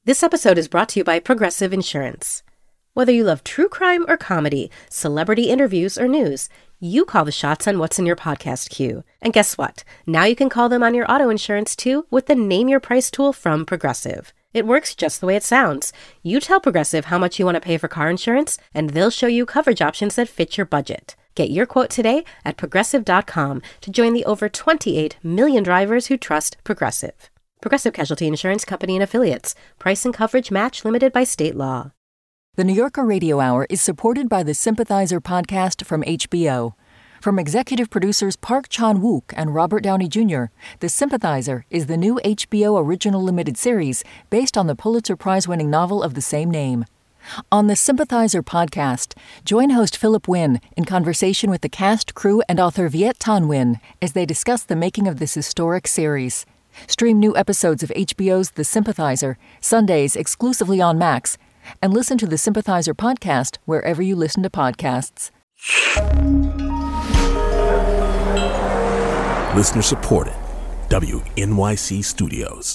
This episode is brought to you by Progressive Insurance. Whether you love true crime or comedy, celebrity interviews or news, you call the shots on what's in your podcast queue. And guess what? Now you can call them on your auto insurance too with the Name Your Price tool from Progressive. It works just the way it sounds. You tell Progressive how much you want to pay for car insurance, and they'll show you coverage options that fit your budget. Get your quote today at Progressive.com to join the over 28 million drivers who trust Progressive. Progressive Casualty Insurance Company and Affiliates. Price and coverage match limited by state law. The New Yorker Radio Hour is supported by the Sympathizer podcast from HBO. From executive producers Park Chan-wook and Robert Downey Jr., The Sympathizer is the new HBO original limited series based on the Pulitzer Prize-winning novel of the same name. On the Sympathizer podcast, join host Philip Wynn in conversation with the cast, crew, and author Viet Thanh Nguyen as they discuss the making of this historic series. Stream new episodes of HBO's The Sympathizer, Sundays exclusively on Max, and listen to the Sympathizer podcast wherever you listen to podcasts. Listener supported. WNYC Studios.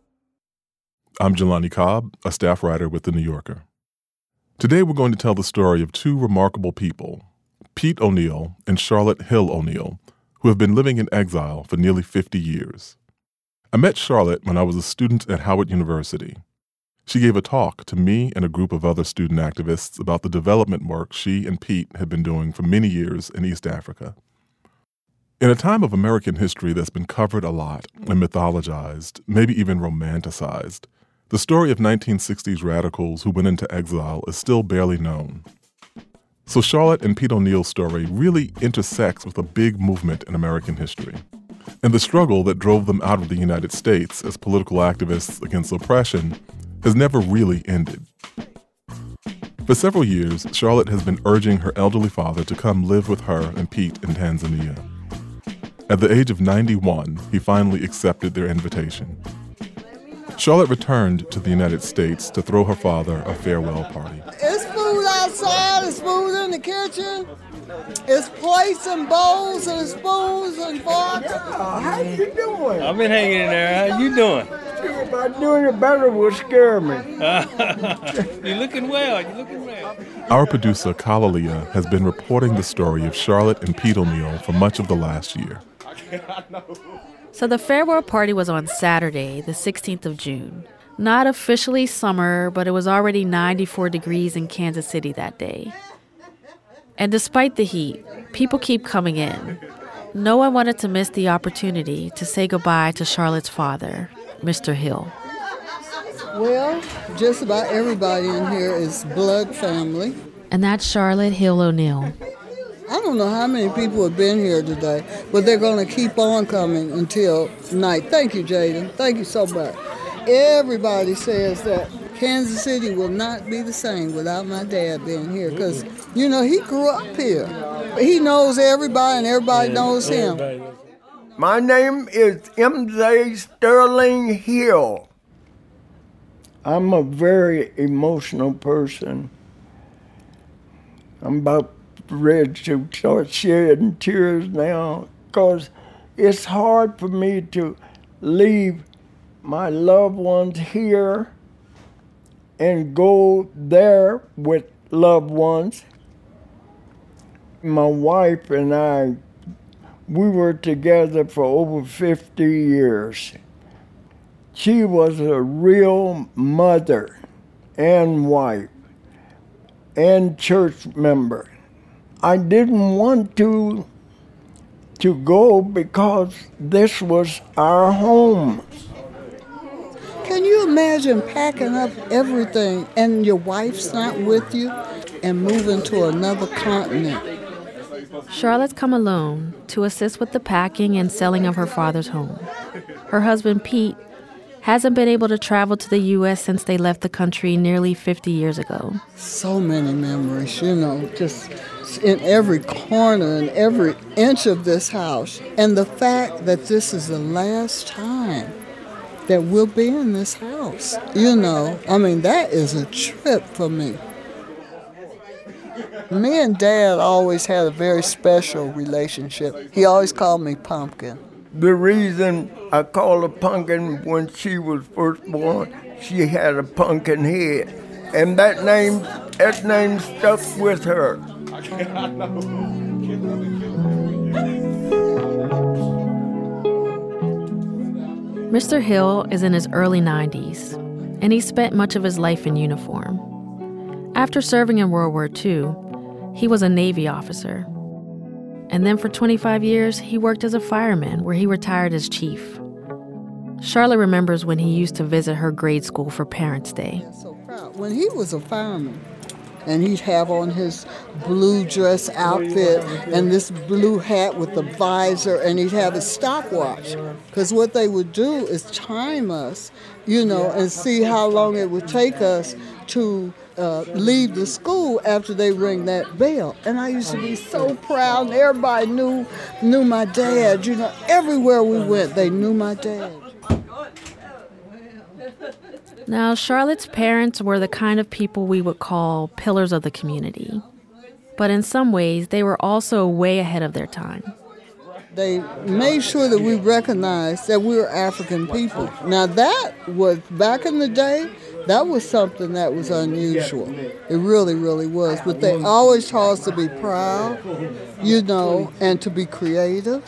I'm Jelani Cobb, a staff writer with The New Yorker. Today we're going to tell the story of two remarkable people, Pete O'Neill and Charlotte Hill O'Neill, who have been living in exile for nearly 50 years. I met Charlotte when I was a student at Howard University. She gave a talk to me and a group of other student activists about the development work she and Pete had been doing for many years in East Africa. In a time of American history that's been covered a lot and mythologized, maybe even romanticized, the story of 1960s radicals who went into exile is still barely known. So Charlotte and Pete O'Neill's story really intersects with a big movement in American history, and the struggle that drove them out of the United States as political activists against oppression has never really ended. For several years, Charlotte has been urging her elderly father to come live with her and Pete in Tanzania. At the age of 91, he finally accepted their invitation. Charlotte returned to the United States to throw her father a farewell party. It's food outside, it's food in the kitchen. It's plates and bowls and spoons and forks. How you doing? I've been hanging in there. How you doing? By doing it better would scare me. You're looking well. You're looking well. Our producer, Kalalia, has been reporting the story of Charlotte and Pete O'Neill for much of the last year. So the farewell party was on Saturday, the 16th of June. Not officially summer, but it was already 94 degrees in Kansas City that day. And despite the heat, people keep coming in. No one wanted to miss the opportunity to say goodbye to Charlotte's father, Mr. Hill. Well, just about everybody in here is blood family. And that's Charlotte Hill O'Neill. I don't know how many people have been here today, but they're going to keep on coming until night. Thank you, Jaden. Thank you so much. Everybody says that Kansas City will not be the same without my dad being here because, you know, he grew up here. He knows everybody and everybody knows him. My name is M.J. Sterling Hill. I'm a very emotional person. I'm about ready to start shedding tears now because it's hard for me to leave my loved ones here and go there with loved ones. My wife and I, we were together for over 50 years. She was a real mother and wife and church member. I didn't want to go because this was our home. Can you imagine packing up everything and your wife's not with you and moving to another continent? Charlotte's come alone to assist with the packing and selling of her father's home. Her husband, Pete, hasn't been able to travel to the U.S. since they left the country nearly 50 years ago. So many memories, you know, just in every corner and every inch of this house. And the fact that this is the last time that we'll be in this house, you know, I mean, that is a trip for me. Me and Dad always had a very special relationship. He always called me Pumpkin. The reason I call her Pumpkin, when she was first born, she had a pumpkin head. And that name stuck with her. Mr. Hill is in his early 90s, and he spent much of his life in uniform. After serving in World War II, he was a Navy officer. And then for 25 years, he worked as a fireman, where he retired as chief. Charlotte remembers when he used to visit her grade school for Parents' Day. So proud. When he was a fireman, and he'd have on his blue dress outfit and this blue hat with the visor, and he'd have his stopwatch. Because what they would do is time us, and see how long it would take us to leave the school after they ring that bell. And I used to be so proud, and everybody knew my dad. Everywhere we went, they knew my dad. Now, Charlotte's parents were the kind of people we would call pillars of the community. But in some ways, they were also way ahead of their time. They made sure that we recognized that we were African people. Now that was, back in the day, that was something that was unusual. It really, really was. But they always taught us to be proud, and to be creative.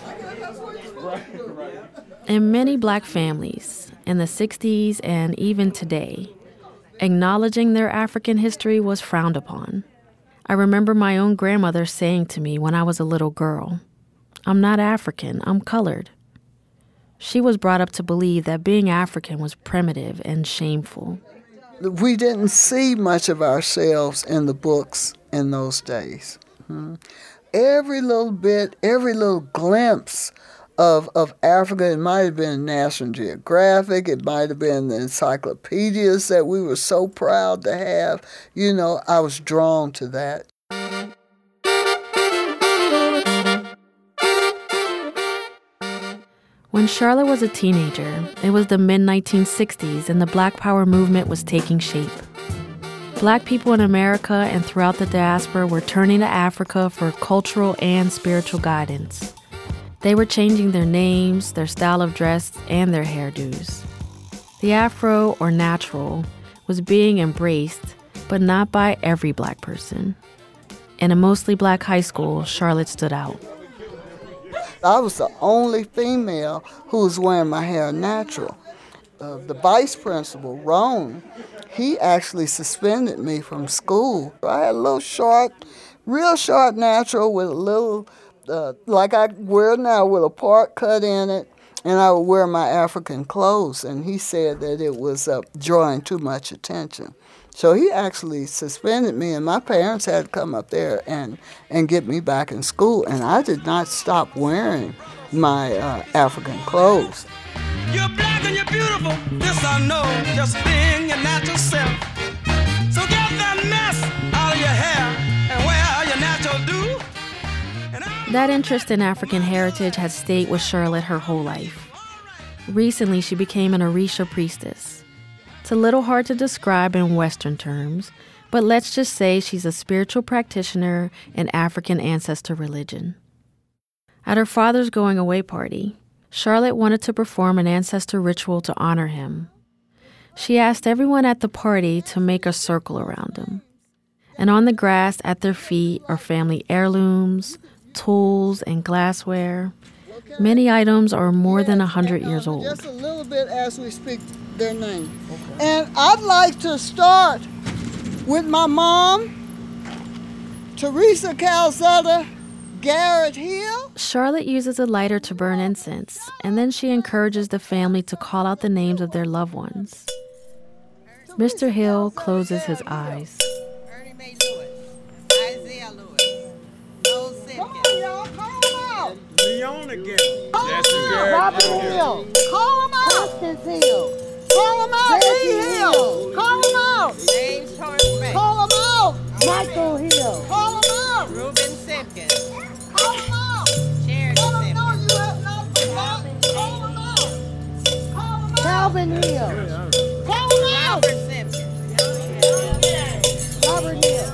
In many black families, in the 60s and even today, acknowledging their African history was frowned upon. I remember my own grandmother saying to me when I was a little girl, "I'm not African, I'm colored." She was brought up to believe that being African was primitive and shameful. We didn't see much of ourselves in the books in those days. Every little bit, every little glimpse of Africa, it might have been National Geographic, it might have been the encyclopedias that we were so proud to have. I was drawn to that. When Charlotte was a teenager, it was the mid-1960s and the Black Power movement was taking shape. Black people in America and throughout the diaspora were turning to Africa for cultural and spiritual guidance. They were changing their names, their style of dress, and their hairdos. The Afro, or natural, was being embraced, but not by every black person. In a mostly black high school, Charlotte stood out. I was the only female who was wearing my hair natural. The vice principal, Roan, he actually suspended me from school. I had a little short, real short natural with a little, like I wear now, with a part cut in it, and I would wear my African clothes, and he said that it was drawing too much attention. So he actually suspended me, and my parents had to come up there and get me back in school, and I did not stop wearing my African clothes. You're black and you're beautiful, this I know, just being your natural self. So get that mess out of your hair and wear your natural do. That interest in African heritage has stayed with Charlotte her whole life. Recently, she became an Orisha priestess. It's a little hard to describe in Western terms, but let's just say she's a spiritual practitioner in African ancestor religion. At her father's going-away party, Charlotte wanted to perform an ancestor ritual to honor him. She asked everyone at the party to make a circle around him. And on the grass at their feet are family heirlooms, tools, and glassware. Many items are more than 100 years old. Just a little bit as we speak their name. And I'd like to start with my mom, Teresa Calzada Garrett Hill. Charlotte uses a lighter to burn incense, and then she encourages the family to call out the names of their loved ones. Mr. Hill closes his eyes. Leon again. Robert Hill. Call him out. Constance Hill. Call him out. Lee Hill. Call him out. James Horace. Call him out. Michael Hill. Call him out. Reuben Simpkins. Call him out. Charity Let him Simpkins. know you have not forgotten. Call him out. Call him out. Calvin Hill. Call him out. Robert Simpkins. Robert Hill.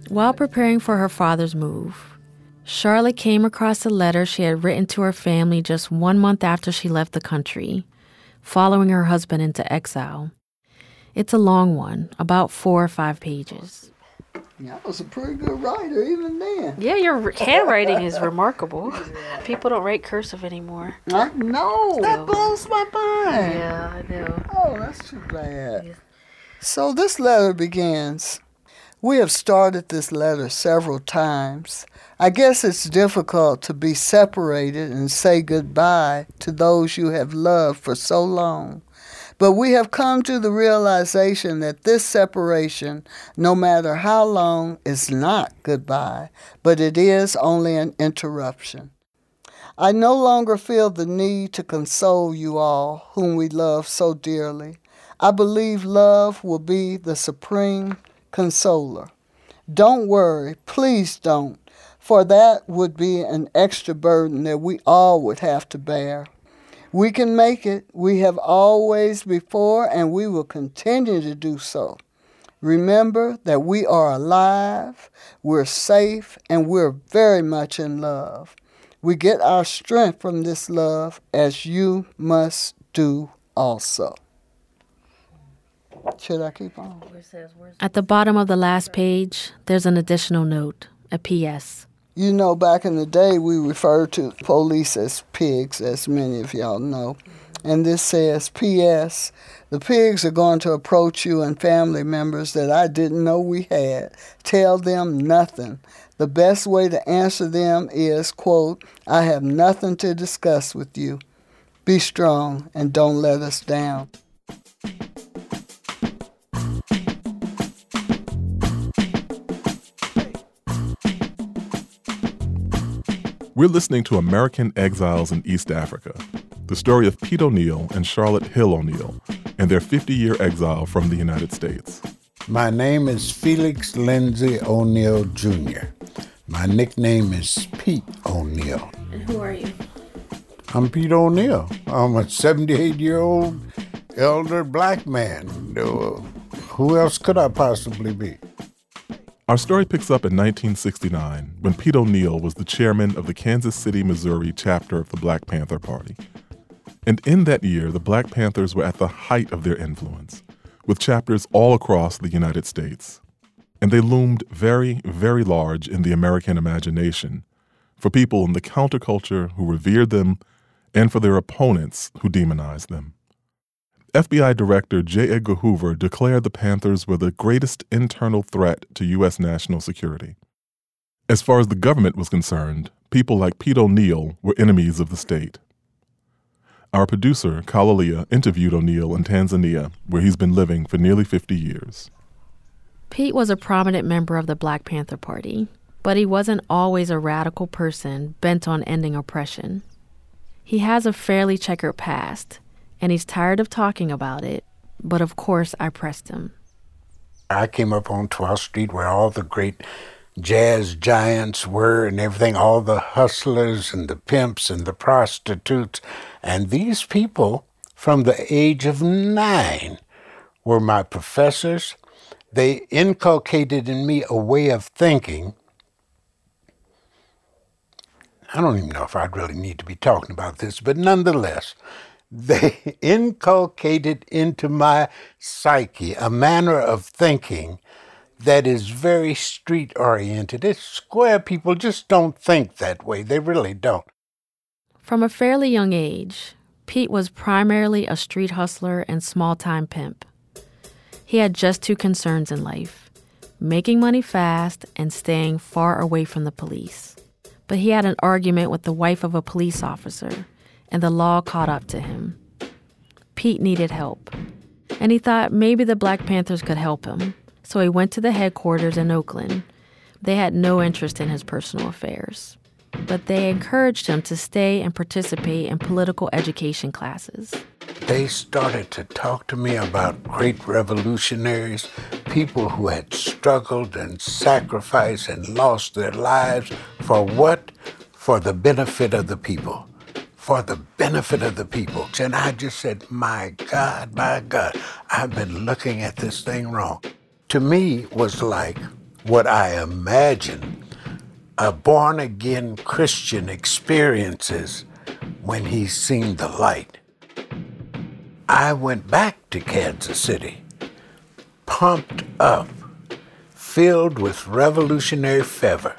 While preparing for her father's move, Charlotte came across a letter she had written to her family just 1 month after she left the country, following her husband into exile. It's a long one, about 4 or 5 pages. I was a pretty good writer even then. Yeah, your handwriting is remarkable. People don't write cursive anymore. I know. That blows my mind. Yeah, I know. Oh, that's too bad. Yeah. So this letter begins. We have started this letter several times. I guess it's difficult to be separated and say goodbye to those you have loved for so long. But we have come to the realization that this separation, no matter how long, is not goodbye, but it is only an interruption. I no longer feel the need to console you all, whom we love so dearly. I believe love will be the supreme consoler. Don't worry, please don't, for that would be an extra burden that we all would have to bear. We can make it. We have always before, and we will continue to do so. Remember that we are alive, we're safe, and we're very much in love. We get our strength from this love, as you must do also. Should I keep on? At the bottom of the last page, there's an additional note, a P.S. You know, back in the day, we referred to police as pigs, as many of y'all know. And this says, P.S. The pigs are going to approach you and family members that I didn't know we had. Tell them nothing. The best way to answer them is, quote, I have nothing to discuss with you. Be strong and don't let us down. We're listening to American Exiles in East Africa, the story of Pete O'Neill and Charlotte Hill O'Neill and their 50-year exile from the United States. My name is Felix Lindsay O'Neill, Jr. My nickname is Pete O'Neill. And who are you? I'm Pete O'Neill. I'm a 78-year-old elder black man. Who else could I possibly be? Our story picks up in 1969 when Pete O'Neill was the chairman of the Kansas City, Missouri chapter of the Black Panther Party. And in that year, the Black Panthers were at the height of their influence, with chapters all across the United States. And they loomed very, very large in the American imagination for people in the counterculture who revered them and for their opponents who demonized them. FBI Director J. Edgar Hoover declared the Panthers were the greatest internal threat to U.S. national security. As far as the government was concerned, people like Pete O'Neill were enemies of the state. Our producer, Kalalia, interviewed O'Neill in Tanzania, where he's been living for nearly 50 years. Pete was a prominent member of the Black Panther Party, but he wasn't always a radical person bent on ending oppression. He has a fairly checkered past, and he's tired of talking about it, but of course I pressed him. I came up on 12th Street where all the great jazz giants were and everything, all the hustlers and the pimps and the prostitutes. And these people, from the age of 9, were my professors. They inculcated in me a way of thinking. I don't even know if I'd really need to be talking about this, but nonetheless, they inculcated into my psyche a manner of thinking that is very street-oriented. It's square people just don't think that way. They really don't. From a fairly young age, Pete was primarily a street hustler and small-time pimp. He had just 2 concerns in life, making money fast and staying far away from the police. But he had an argument with the wife of a police officer, and the law caught up to him. Pete needed help, and he thought maybe the Black Panthers could help him, so he went to the headquarters in Oakland. They had no interest in his personal affairs, but they encouraged him to stay and participate in political education classes. They started to talk to me about great revolutionaries, people who had struggled and sacrificed and lost their lives for what? For the benefit of the people. For the benefit of the people. And I just said, my God, I've been looking at this thing wrong. To me, it was like what I imagine a born-again Christian experiences when he's seen the light. I went back to Kansas City, pumped up, filled with revolutionary fervor.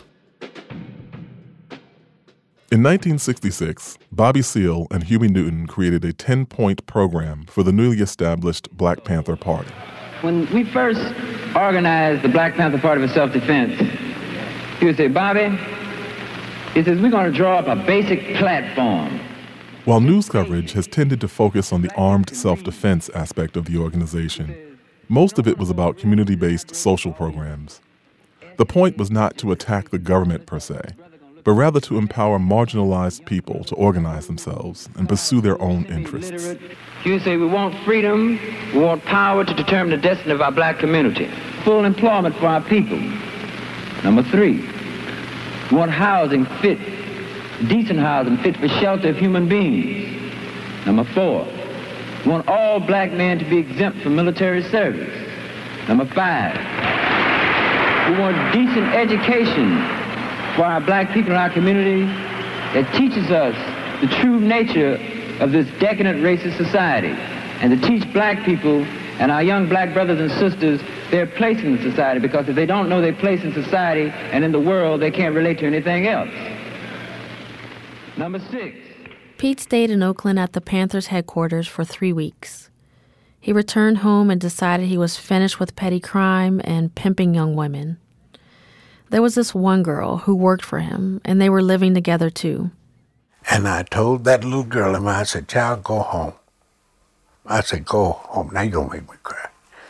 In 1966, Bobby Seale and Huey Newton created a 10-point program for the newly established Black Panther Party. When we first organized the Black Panther Party for self-defense, he would say, Bobby, he says, we're going to draw up a basic platform. While news coverage has tended to focus on the armed self-defense aspect of the organization, most of it was about community-based social programs. The point was not to attack the government per se, but rather to empower marginalized people to organize themselves and pursue their own interests. You say we want freedom, we want power to determine the destiny of our black community, full employment for our people. Number 3, we want housing fit, decent housing fit for shelter of human beings. Number 4, we want all black men to be exempt from military service. Number 5, we want decent education for our black people in our community that teaches us the true nature of this decadent racist society, and to teach black people and our young black brothers and sisters their place in the society, because if they don't know their place in society and in the world, they can't relate to anything else. Number 6. Pete stayed in Oakland at the Panthers headquarters for 3 weeks. He returned home and decided he was finished with petty crime and pimping young women. There was this one girl who worked for him, and they were living together too. And I told that little girl, I said, child, go home. I said, go home. Now you're going to make me cry.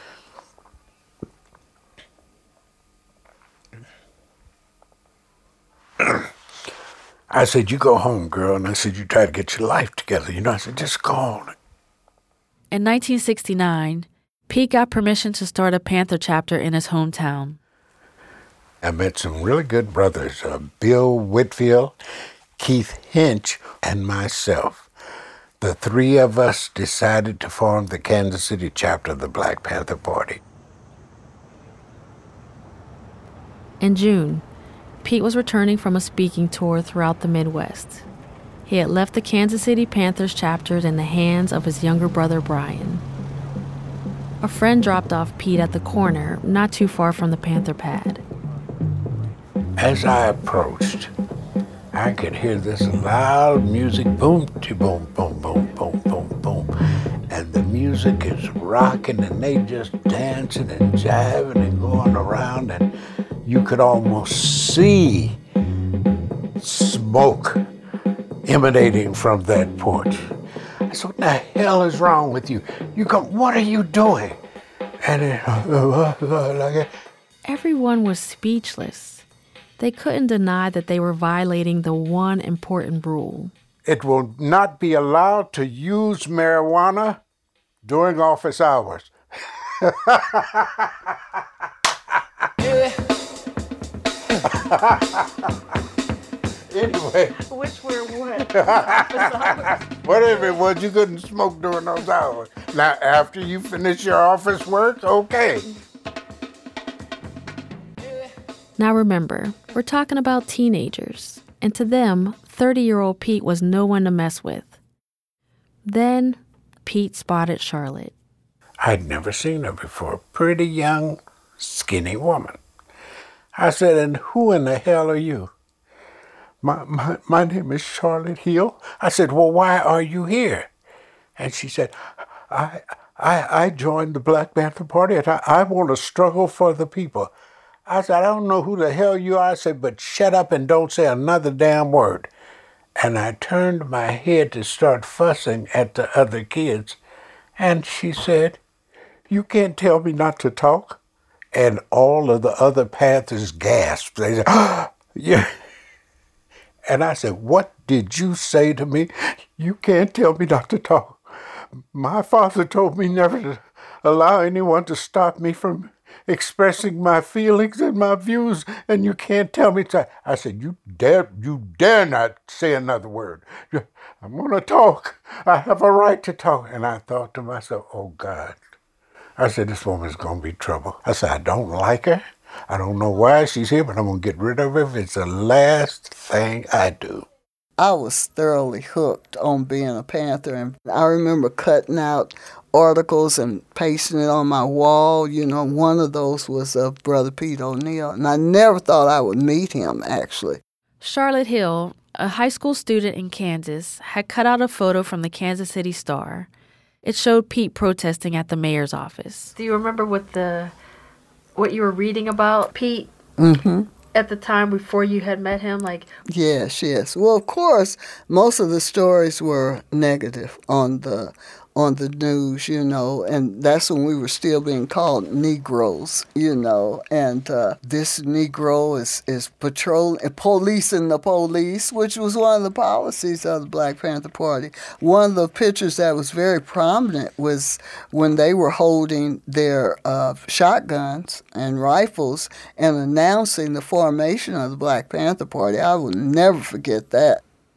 I said, you go home, girl. And I said, you try to get your life together. I said, just go on. In 1969, Pete got permission to start a Panther chapter in his hometown. I met some really good brothers, Bill Whitfield, Keith Hinch, and myself. The 3 of us decided to form the Kansas City chapter of the Black Panther Party. In June, Pete was returning from a speaking tour throughout the Midwest. He had left the Kansas City Panthers chapters in the hands of his younger brother, Brian. A friend dropped off Pete at the corner, not too far from the Panther pad. As I approached, I could hear this loud music, boom, boom, boom, boom, boom, boom, boom. And the music is rocking, and they just dancing and jiving and going around, and you could almost see smoke emanating from that porch. I said, what the hell is wrong with you? You come, what are you doing? And it, everyone was speechless. They couldn't deny that they were violating the one important rule. It will not be allowed to use marijuana during office hours. Anyway. Which were what? Office hours? Whatever it was, you couldn't smoke during those hours. Now, after you finish your office work, okay. Now remember, we're talking about teenagers, and to them, 30-year-old Pete was no one to mess with. Then, Pete spotted Charlotte. I'd never seen her before. Pretty young, skinny woman. I said, and who in the hell are you? My name is Charlotte Hill. I said, well, why are you here? And she said, I joined the Black Panther Party, and I want to struggle for the people. I said, I don't know who the hell you are. I said, but shut up and don't say another damn word. And I turned my head to start fussing at the other kids. And she said, you can't tell me not to talk? And all of the other Panthers gasped. They said, oh, yeah. And I said, what did you say to me? You can't tell me not to talk. My father told me never to allow anyone to stop me from expressing my feelings and my views, and you can't tell me to. I said, you dare not say another word. I'm going to talk. I have a right to talk. And I thought to myself, oh, God. I said, this woman's going to be trouble. I said, I don't like her. I don't know why she's here, but I'm going to get rid of her if it's the last thing I do. I was thoroughly hooked on being a Panther, and I remember cutting out articles and pasting it on my wall. You know, one of those was of Brother Pete O'Neill, and I never thought I would meet him, actually. Charlotte Hill, a high school student in Kansas, had cut out a photo from the Kansas City Star. It showed Pete protesting at the mayor's office. Do you remember what you were reading about Pete? Mm-hmm. At the time before you had met him? Yes. Well, of course, most of the stories were negative on the news, you know, and that's when we were still being called Negroes, you know, and this Negro is policing the police, which was one of the policies of the Black Panther Party. One of the pictures that was very prominent was when they were holding their shotguns and rifles and announcing the formation of the Black Panther Party. I will never forget that.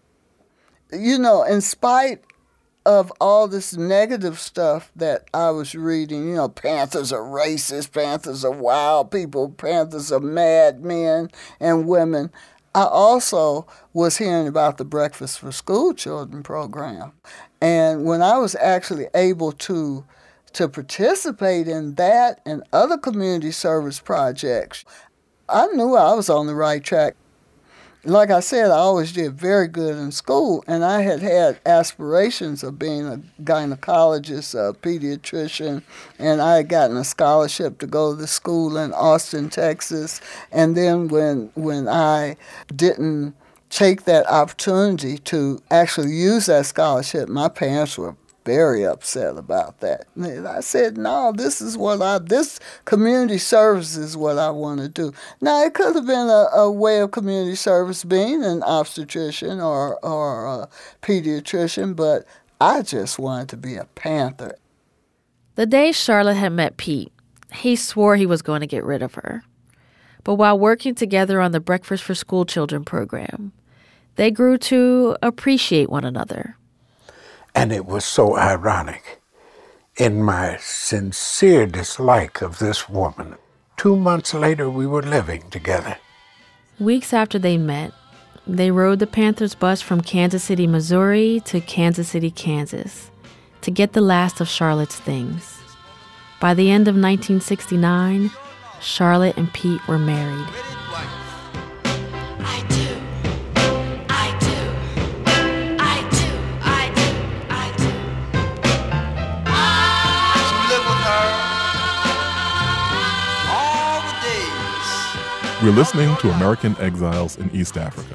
You know, in spite of all this negative stuff that I was reading, you know, Panthers are racist, Panthers are wild people, Panthers are mad men and women, I also was hearing about the Breakfast for School Children program. And when I was actually able to participate in that and other community service projects, I knew I was on the right track. Like I said, I always did very good in school, and I had aspirations of being a gynecologist, a pediatrician, and I had gotten a scholarship to go to the school in Austin, Texas. And then when I didn't take that opportunity to actually use that scholarship, my parents were very upset about that. And I said, no, this community service is what I want to do. Now, it could have been a way of community service being an obstetrician or a pediatrician, but I just wanted to be a Panther. The day Charlotte had met Pete, he swore he was going to get rid of her. But while working together on the Breakfast for School Children program, they grew to appreciate one another. And it was so ironic. In my sincere dislike of this woman, 2 months later we were living together. Weeks after they met, they rode the Panthers bus from Kansas City, Missouri to Kansas City, Kansas, to get the last of Charlotte's things. By the end of 1969, Charlotte and Pete were married. We're listening to American Exiles in East Africa.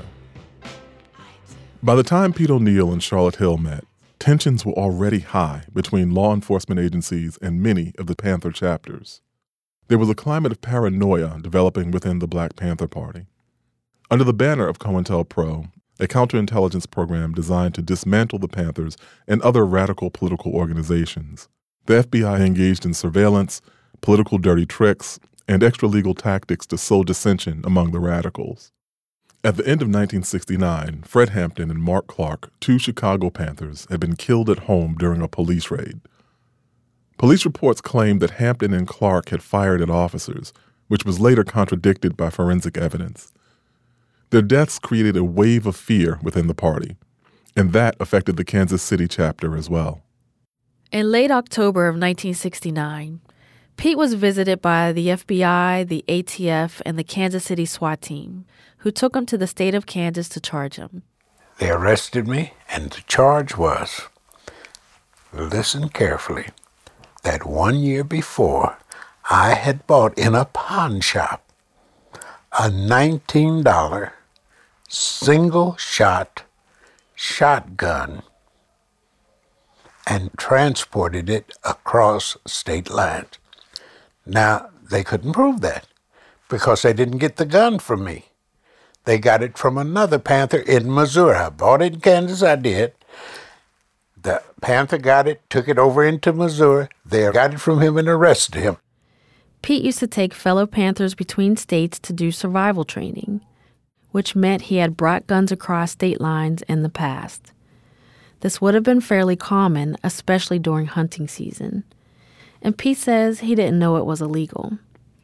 By the time Pete O'Neill and Charlotte Hill met, tensions were already high between law enforcement agencies and many of the Panther chapters. There was a climate of paranoia developing within the Black Panther Party. Under the banner of COINTELPRO, a counterintelligence program designed to dismantle the Panthers and other radical political organizations, the FBI engaged in surveillance, political dirty tricks, and extra-legal tactics to sow dissension among the radicals. At the end of 1969, Fred Hampton and Mark Clark, two Chicago Panthers, had been killed at home during a police raid. Police reports claimed that Hampton and Clark had fired at officers, which was later contradicted by forensic evidence. Their deaths created a wave of fear within the party, and that affected the Kansas City chapter as well. In late October of 1969, Pete was visited by the FBI, the ATF, and the Kansas City SWAT team, who took him to the state of Kansas to charge him. They arrested me, and the charge was, listen carefully, that 1 year before, I had bought in a pawn shop a $19 single-shot shotgun and transported it across state lines. Now, they couldn't prove that because they didn't get the gun from me. They got it from another Panther in Missouri. I bought it in Kansas, I did. The Panther got it, took it over into Missouri. They got it from him and arrested him. Pete used to take fellow Panthers between states to do survival training, which meant he had brought guns across state lines in the past. This would have been fairly common, especially during hunting season. And Pete says he didn't know it was illegal.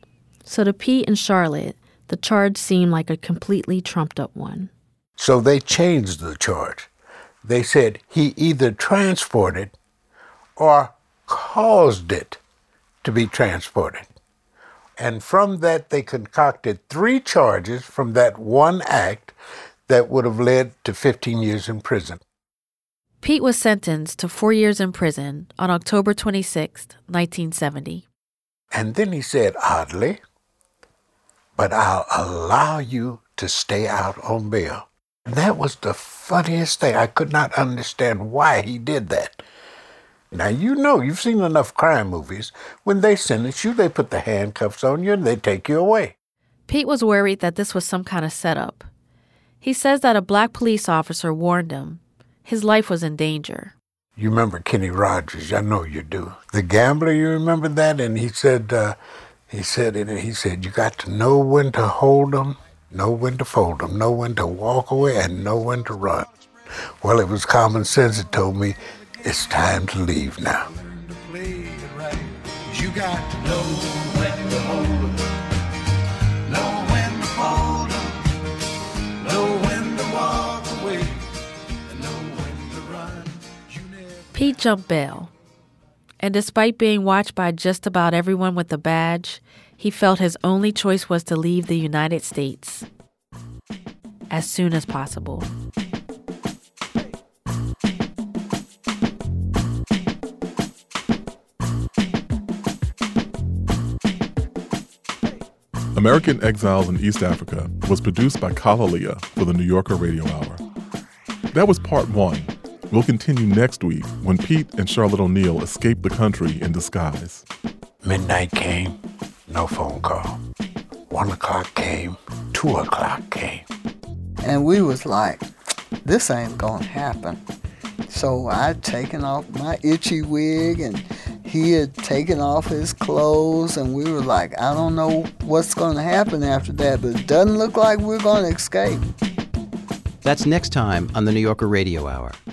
So to Pete and Charlotte, the charge seemed like a completely trumped-up one. So they changed the charge. They said he either transported or caused it to be transported. And from that, they concocted 3 charges from that one act that would have led to 15 years in prison. Pete was sentenced to 4 years in prison on October 26, 1970. And then he said, oddly, but I'll allow you to stay out on bail. And that was the funniest thing. I could not understand why he did that. Now, you know, you've seen enough crime movies. When they sentence you, they put the handcuffs on you and they take you away. Pete was worried that this was some kind of setup. He says that a black police officer warned him. His life was in danger. You remember Kenny Rogers? I know you do. The gambler, you remember that? And he said, you got to know when to hold them, know when to fold them, know when to walk away, and know when to run. Well, it was common sense that told me, it's time to leave now. You got to know when to hold 'em, know when to fold 'em, know when to walk away, and know when to run. Pete jumped bail. And despite being watched by just about everyone with a badge, he felt his only choice was to leave the United States as soon as possible. American Exiles in East Africa was produced by Kalalea for the New Yorker Radio Hour. That was part 1. We'll continue next week when Pete and Charlotte O'Neal escaped the country in disguise. Midnight came, no phone call. 1 o'clock came, 2 o'clock came. And we was like, this ain't gonna happen. So I'd taken off my itchy wig and he had taken off his clothes, and we were like, I don't know what's gonna happen after that, but it doesn't look like we're gonna escape. That's next time on the New Yorker Radio Hour.